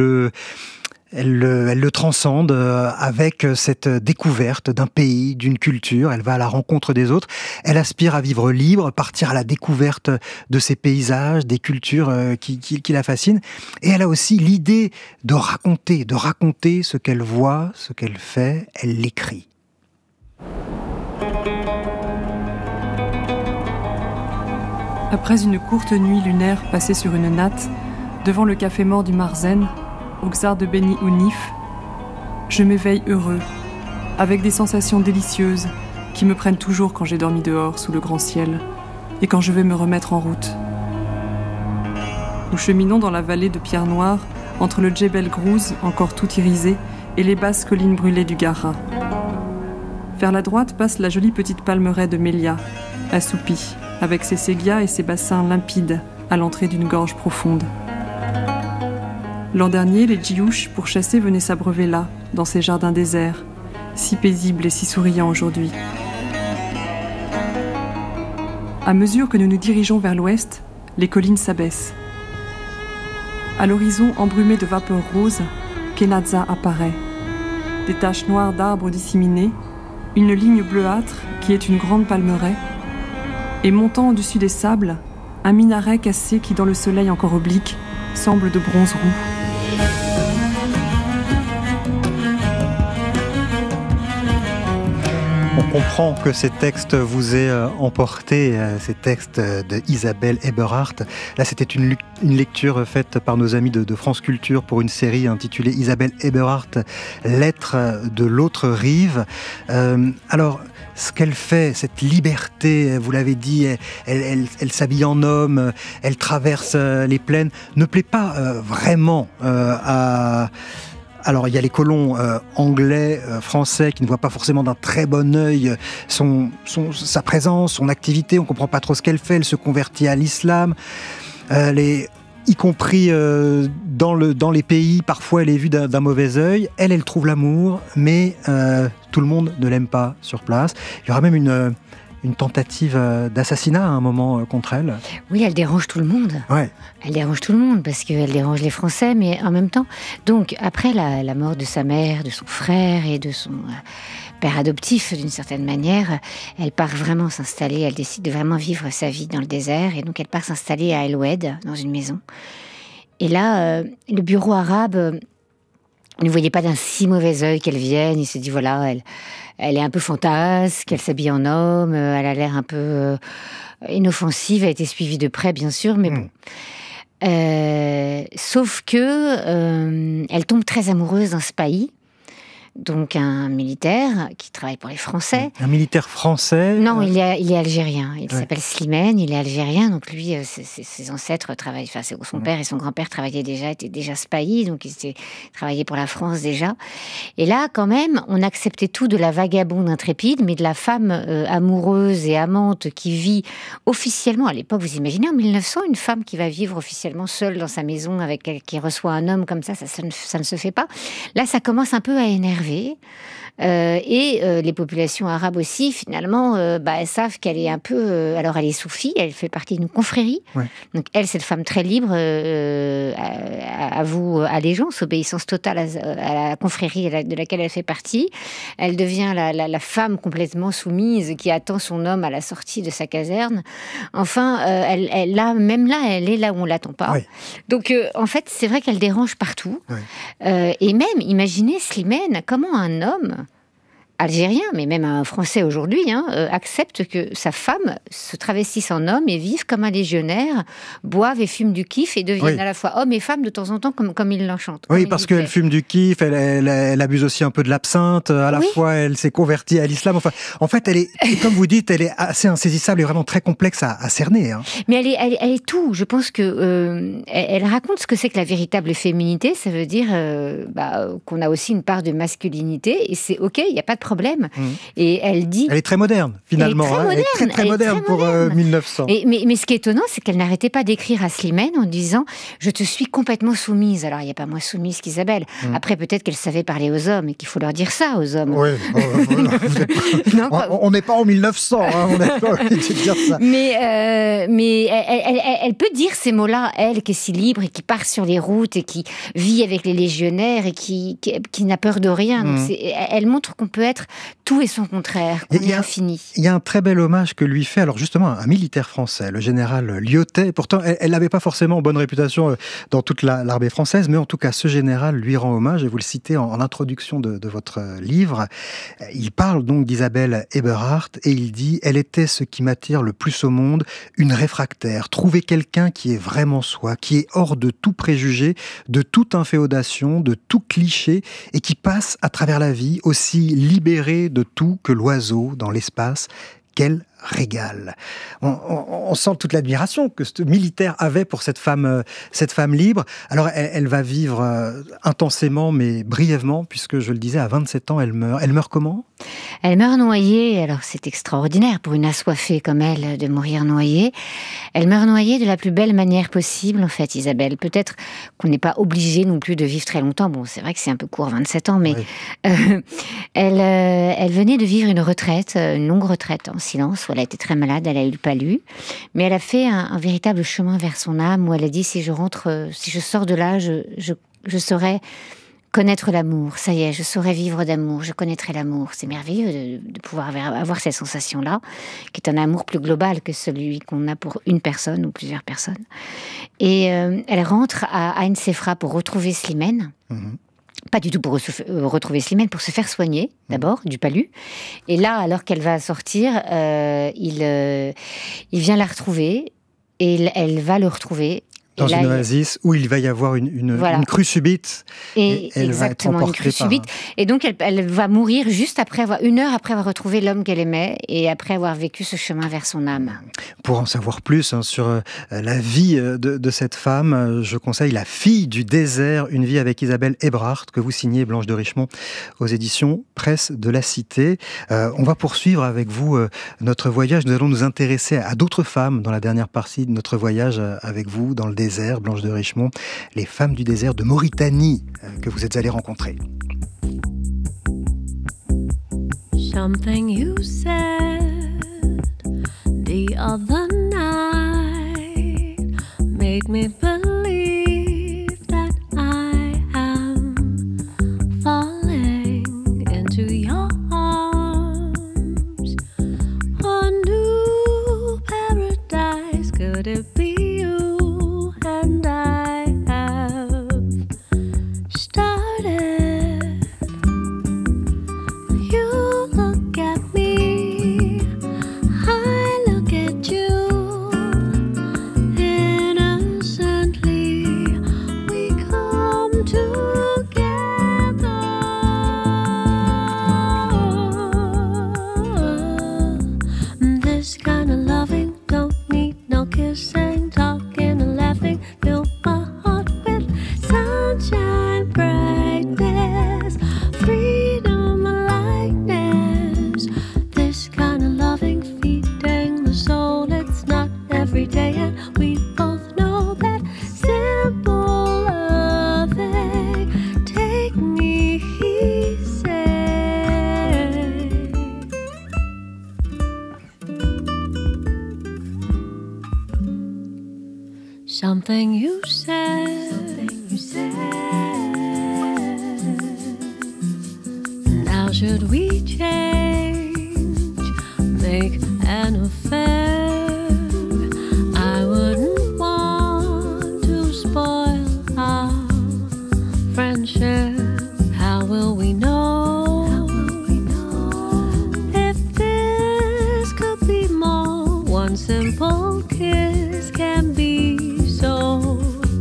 le transcende avec cette découverte d'un pays, d'une culture. Elle va à la rencontre des autres. Elle aspire à vivre libre, partir à la découverte de ces paysages, des cultures qui la fascinent. Et elle a aussi l'idée de raconter ce qu'elle voit, ce qu'elle fait. Elle l'écrit. Après une courte nuit lunaire passée sur une natte, devant le café mort du Marzen, au Czar de Beni Ounif, je m'éveille heureux, avec des sensations délicieuses qui me prennent toujours quand j'ai dormi dehors sous le grand ciel et quand je vais me remettre en route. Nous cheminons dans la vallée de pierre noire entre le Djebel Grouz, encore tout irisé, et les basses collines brûlées du Gara. Vers la droite passe la jolie petite palmeraie de Melia, assoupie, avec ses séguias et ses bassins limpides à l'entrée d'une gorge profonde. L'an dernier, les djiouches pour chasser venaient s'abreuver là, dans ces jardins déserts, si paisibles et si souriants aujourd'hui. À mesure que nous nous dirigeons vers l'ouest, les collines s'abaissent. À l'horizon embrumé de vapeurs roses, Kenadza apparaît. Des taches noires d'arbres disséminées, une ligne bleuâtre qui est une grande palmeraie, et montant au-dessus des sables, un minaret cassé qui, dans le soleil encore oblique, semble de bronze roux. On comprend que ces textes vous aient emporté, ces textes de Isabelle Eberhardt. Là, c'était une lecture faite par nos amis de France Culture pour une série intitulée Isabelle Eberhardt, Lettres de l'autre rive. Alors, ce qu'elle fait, cette liberté, vous l'avez dit, elle s'habille en homme, elle traverse les plaines, ne plaît pas vraiment à... Alors, il y a les colons anglais, français, qui ne voient pas forcément d'un très bon œil sa présence, son activité. On ne comprend pas trop ce qu'elle fait. Elle se convertit à l'islam. Y compris dans les pays, parfois elle est vue d'un mauvais œil. Elle trouve l'amour, mais tout le monde ne l'aime pas sur place. Il y aura même une tentative d'assassinat à un moment contre elle. Oui, elle dérange tout le monde. Ouais. Elle dérange tout le monde parce qu'elle dérange les Français, mais en même temps. Donc, après la mort de sa mère, de son frère et de son père adoptif, d'une certaine manière, elle part vraiment s'installer. Elle décide de vraiment vivre sa vie dans le désert. Et donc, elle part s'installer à El Oued, dans une maison. Et là, le bureau arabe ne voyait pas d'un si mauvais œil qu'elle vienne. Il se dit, voilà, elle est un peu fantasque, elle s'habille en homme, elle a l'air un peu inoffensive, elle a été suivie de près, bien sûr, mais bon. Sauf que elle tombe très amoureuse d'un spahi, donc un militaire qui travaille pour les Français. Un militaire français? Non, il est algérien. Il s'appelle Slimane, il est algérien. Donc lui, ses ancêtres travaillent, enfin son père et son grand-père étaient déjà spahis, donc ils travaillaient pour la France déjà. Et là, quand même, on acceptait tout de la vagabonde intrépide, mais de la femme amoureuse et amante qui vit officiellement, à l'époque, vous imaginez, en 1900, une femme qui va vivre officiellement seule dans sa maison, qui reçoit un homme comme ça ne se fait pas. Là, ça commence un peu à énerver. Et les populations arabes aussi, finalement, elles savent qu'elle est un peu... alors, elle est soufie, elle fait partie d'une confrérie. Ouais. Donc, elle, cette femme très libre, avoue allégeance, obéissance totale à la confrérie de laquelle elle fait partie. Elle devient la femme complètement soumise qui attend son homme à la sortie de sa caserne. Enfin, elle est là où on ne l'attend pas. Ouais. Donc, en fait, c'est vrai qu'elle dérange partout. Ouais. Et même, imaginez Slimane, comment un homme algérien, mais même un Français aujourd'hui, accepte que sa femme se travestisse en homme et vive comme un légionnaire, boive et fume du kiff et devienne à la fois homme et femme de temps en temps comme il l'enchante. Oui, parce qu'elle fume du kiff, elle abuse aussi un peu de l'absinthe, à la fois elle s'est convertie à l'islam. Enfin, en fait, elle est, comme vous dites, elle est assez insaisissable et vraiment très complexe à cerner. Mais elle est tout. Je pense que elle raconte ce que c'est que la véritable féminité. Ça veut dire qu'on a aussi une part de masculinité et c'est ok, il n'y a pas de problème. Et elle dit... Elle est très moderne, finalement. Elle est très moderne pour 1900. Mais ce qui est étonnant, c'est qu'elle n'arrêtait pas d'écrire à Slimane en disant « Je te suis complètement soumise ». Alors, il n'y a pas moins soumise qu'Isabelle. Après, peut-être qu'elle savait parler aux hommes et qu'il faut leur dire ça aux hommes. Oui, on n'est pas en 1900, on n'est pas obligé de dire ça. Mais elle peut dire ces mots-là, elle qui est si libre et qui part sur les routes et qui vit avec les légionnaires et qui n'a peur de rien. Donc elle montre qu'on peut être tout et son contraire, qu'on est infini. Il y a un très bel hommage que lui fait, alors justement, un militaire français, le général Lyotet. Pourtant, elle n'avait pas forcément bonne réputation dans toute l'armée française, mais en tout cas, ce général lui rend hommage, et vous le citez en introduction de votre livre. Il parle donc d'Isabelle Eberhardt, et il dit « Elle était ce qui m'attire le plus au monde, une réfractaire. Trouver quelqu'un qui est vraiment soi, qui est hors de tout préjugé, de toute inféodation, de tout cliché, et qui passe à travers la vie aussi libérée de tout que l'oiseau dans l'espace. Quel régal !» On sent toute l'admiration que ce militaire avait pour cette femme libre. Alors, elle va vivre intensément, mais brièvement, puisque, je le disais, à 27 ans, elle meurt. Elle meurt comment ? Elle meurt noyée. Alors, c'est extraordinaire pour une assoiffée comme elle de mourir noyée. Elle meurt noyée de la plus belle manière possible, en fait, Isabelle. Peut-être qu'on n'est pas obligé non plus de vivre très longtemps. Bon, c'est vrai que c'est un peu court, 27 ans, mais elle venait de vivre une retraite, une longue retraite en silence. Elle a été très malade, elle a eu le palu, mais elle a fait un véritable chemin vers son âme où elle a dit si je sors de là, je saurai connaître l'amour. Ça y est, je saurais vivre d'amour, je connaîtrai l'amour. C'est merveilleux de pouvoir avoir cette sensation-là, qui est un amour plus global que celui qu'on a pour une personne ou plusieurs personnes. Et elle rentre à Ain Sefra pour retrouver Slimane. Pas du tout pour retrouver Slimane, pour se faire soigner, d'abord, du palu. Et là, alors qu'elle va sortir, il vient la retrouver, et elle va le retrouver. Dans une oasis où il va y avoir une crue subite. Et elle exactement, va être une crue subite. Et donc, elle va mourir juste après une heure après avoir retrouvé l'homme qu'elle aimait et après avoir vécu ce chemin vers son âme. Pour en savoir plus sur la vie de cette femme, je conseille La fille du désert, une vie avec Isabelle Ebrard, que vous signez, Blanche de Richemont, aux éditions Presse de la Cité. On va poursuivre avec vous notre voyage. Nous allons nous intéresser à d'autres femmes dans la dernière partie de notre voyage avec vous dans le désert, Blanche de Richemont, les femmes du désert de Mauritanie que vous êtes allées rencontrer. Something you said the other night made me believe that I am falling into your arms. A new paradise, could it be? And I have started. You look at me, I look at you. Innocently, we come together. This kind of loving don't need no kissing, talking and laughing. Fill my heart with sunshine, brightness, freedom, lightness. This kind of loving, feeding the soul, it's not every day, and we both know that simple loving. Take me easy. Something you said. Now should we change, make an affair? I wouldn't want to spoil our friendship. How will we know if this could be more? One simple kiss can be so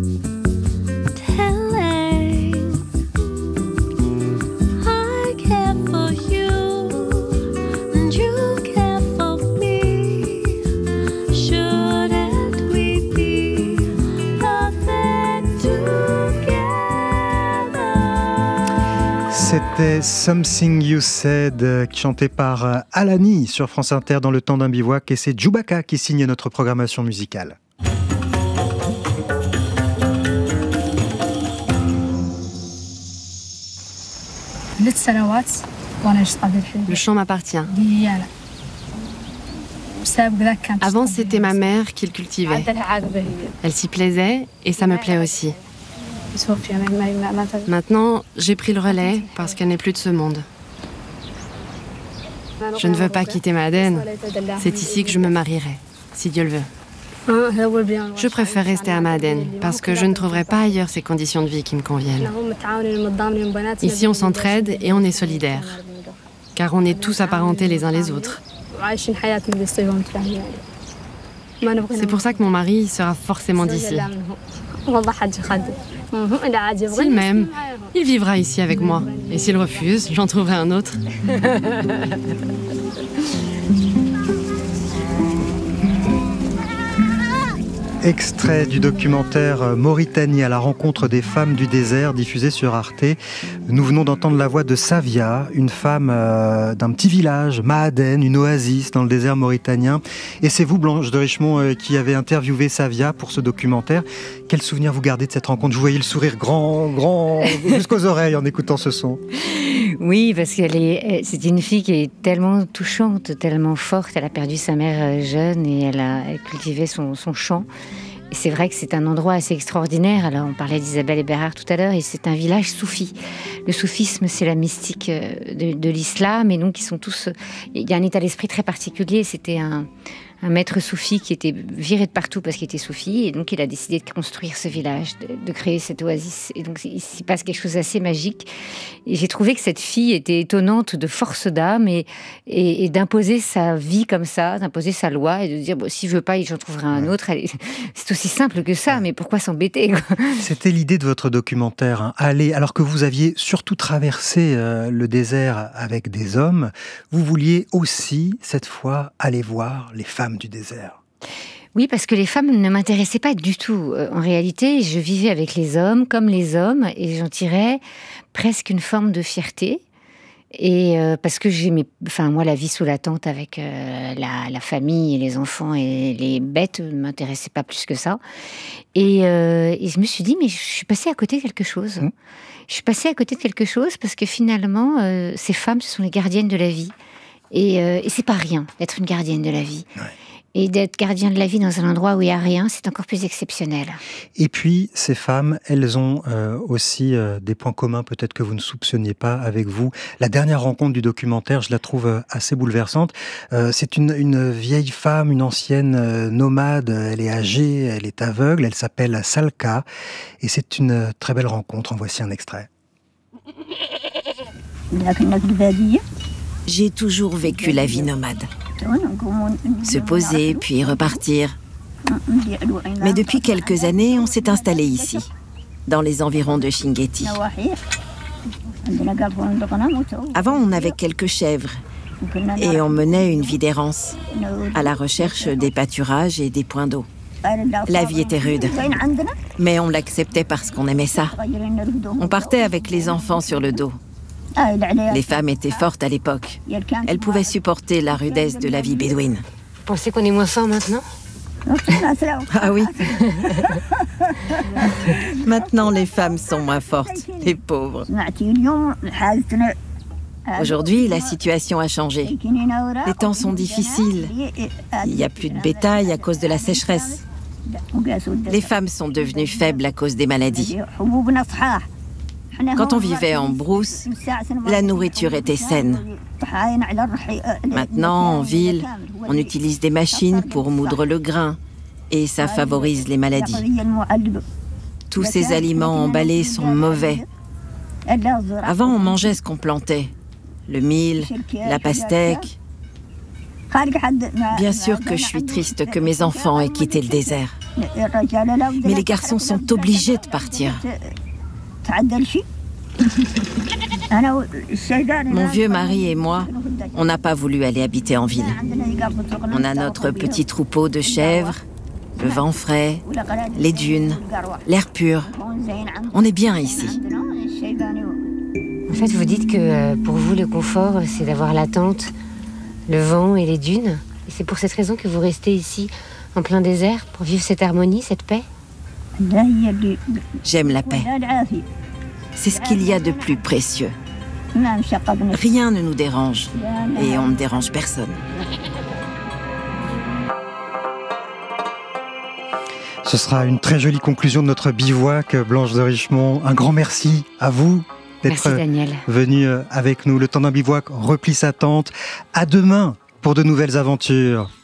telling. I care for you and you care for me. Shouldn't we be perfect together? C'était Something You Said, chanté par Alani sur France Inter dans Le Temps d'un bivouac, et c'est Djoubaka qui signe notre programmation musicale. Le chant m'appartient. Avant, c'était ma mère qui le cultivait. Elle s'y plaisait et ça me plaît aussi. Maintenant, j'ai pris le relais parce qu'elle n'est plus de ce monde. Je ne veux pas quitter Maaden. C'est ici que je me marierai, si Dieu le veut. Je préfère rester à Maaden parce que je ne trouverai pas ailleurs ces conditions de vie qui me conviennent. Ici, on s'entraide et on est solidaires, car on est tous apparentés les uns les autres. C'est pour ça que mon mari sera forcément d'ici. S'il m'aime, il vivra ici avec moi. Et s'il refuse, j'en trouverai un autre. Extrait du documentaire Mauritanie à la rencontre des femmes du désert, diffusé sur Arte. Nous venons d'entendre la voix de Savia, une femme d'un petit village, Maaden, une oasis dans le désert mauritanien. Et c'est vous, Blanche de Richemont, qui avez interviewé Savia pour ce documentaire. Quel souvenir vous gardez de cette rencontre? Je voyais le sourire grand, jusqu'aux oreilles en écoutant ce son. Oui, parce c'est une fille qui est tellement touchante, tellement forte. Elle a perdu sa mère jeune et elle cultivait son chant. Et c'est vrai que c'est un endroit assez extraordinaire. Alors, on parlait d'Isabelle Eberhard tout à l'heure, et c'est un village soufi. Le soufisme, c'est la mystique de l'islam, et donc ils sont tous... Il y a un état d'esprit très particulier. C'était un maître soufi qui était viré de partout parce qu'il était soufi, et donc il a décidé de construire ce village, de créer cette oasis. Et donc il s'y passe quelque chose d'assez magique. Et j'ai trouvé que cette fille était étonnante de force d'âme et d'imposer sa vie comme ça, d'imposer sa loi et de dire, bon, si je veux pas, j'en trouverai un autre. C'est aussi simple que ça, mais pourquoi s'embêter, quoi? C'était l'idée de votre documentaire, hein. Aller, alors que vous aviez surtout traversé le désert avec des hommes, vous vouliez aussi, cette fois, aller voir les femmes du désert. Oui, parce que les femmes ne m'intéressaient pas du tout. En réalité, je vivais avec les hommes, comme les hommes, et j'en tirais presque une forme de fierté. Et parce que j'aimais, moi, la vie sous la tente avec la famille et les enfants et les bêtes ne m'intéressait pas plus que ça. Et je me suis dit, mais je suis passée à côté de quelque chose. Je suis passée à côté de quelque chose parce que finalement, ces femmes, ce sont les gardiennes de la vie. Et c'est pas rien d'être une gardienne de la vie. Ouais. Et d'être gardien de la vie dans un endroit où il n'y a rien, c'est encore plus exceptionnel. Et puis, ces femmes, elles ont aussi des points communs, peut-être que vous ne soupçonniez pas avec vous. La dernière rencontre du documentaire, je la trouve assez bouleversante. C'est une vieille femme, une ancienne nomade. Elle est âgée, elle est aveugle, elle s'appelle Salka. Et c'est une très belle rencontre. En voici un extrait. J'ai toujours vécu la vie nomade. Se poser, puis repartir. Mais depuis quelques années, on s'est installé ici, dans les environs de Chinguetti. Avant, on avait quelques chèvres et on menait une vie d'errance, à la recherche des pâturages et des points d'eau. La vie était rude, mais on l'acceptait parce qu'on aimait ça. On partait avec les enfants sur le dos. Les femmes étaient fortes à l'époque. Elles pouvaient supporter la rudesse de la vie bédouine. Vous pensez qu'on est moins fort maintenant? Ah oui. Maintenant, les femmes sont moins fortes, les pauvres. Aujourd'hui, la situation a changé. Les temps sont difficiles. Il n'y a plus de bétail à cause de la sécheresse. Les femmes sont devenues faibles à cause des maladies. Quand on vivait en brousse, la nourriture était saine. Maintenant, en ville, on utilise des machines pour moudre le grain et ça favorise les maladies. Tous ces aliments emballés sont mauvais. Avant, on mangeait ce qu'on plantait. Le mil, la pastèque. Bien sûr que je suis triste que mes enfants aient quitté le désert. Mais les garçons sont obligés de partir. Mon vieux mari et moi, on n'a pas voulu aller habiter en ville. On a notre petit troupeau de chèvres, le vent frais, les dunes, l'air pur. On est bien ici. En fait, vous dites que pour vous, le confort, c'est d'avoir la tente, le vent et les dunes. Et c'est pour cette raison que vous restez ici, en plein désert, pour vivre cette harmonie, cette paix? J'aime la paix. C'est ce qu'il y a de plus précieux. Rien ne nous dérange et on ne dérange personne. Ce sera une très jolie conclusion de notre bivouac, Blanche de Richemont. Un grand merci à vous d'être venue avec nous. Le temps d'un bivouac replie sa tente. À demain pour de nouvelles aventures.